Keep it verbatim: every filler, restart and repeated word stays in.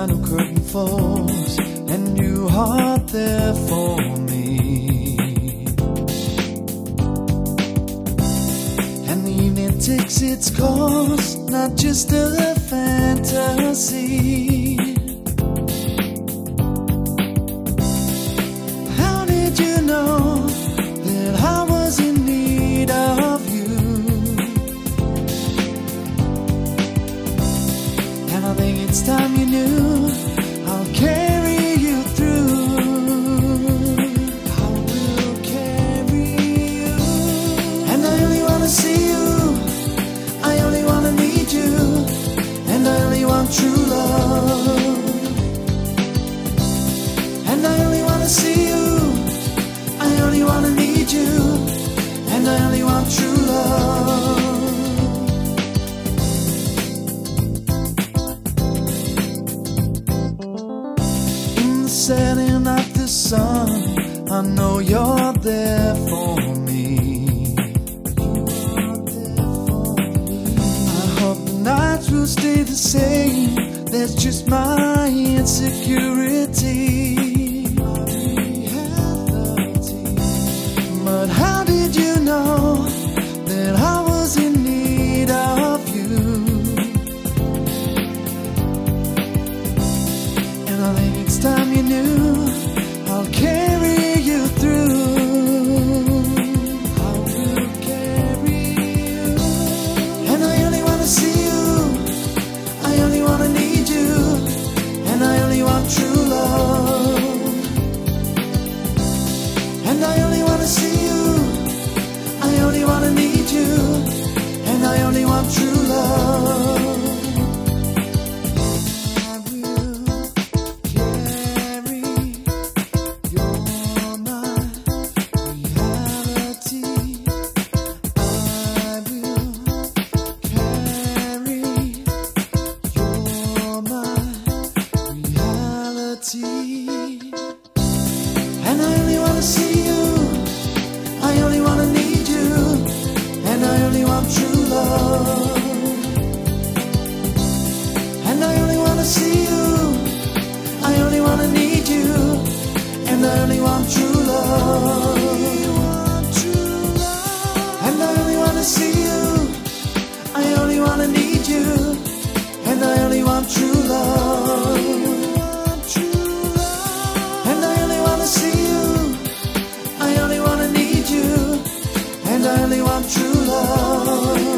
final curtain falls and you are there for me, and the evening takes its course, not just a fantasy. How did you know that I was in need of you? And I think it's time you knew I'll carry you through. I will carry you. And I only wanna see you, I only wanna need you, and I only want true love. And I only wanna see you, I only wanna need you, and I only want true love. In the setting of the sun, I know you're there for me. I hope the nights will stay the same. That's just my insecurity. But how did you know that I was in need of you? And I think it's time you knew I'll carry you through. I will carry you. And I only wanna see you, I only wanna need you, and I only want true love. And I only wanna see you, I only wanna need you, and I only want true love. I will carry, you're my reality. I will carry, you're my reality. And I only wanna see you, I only wanna need you, and I only want true love. And I only wanna see you, I only wanna need you, and I only want true love. And I only wanna see you, I only wanna need you, and I only want true love. And I only wanna see you, I only wanna need you, and I only want true love.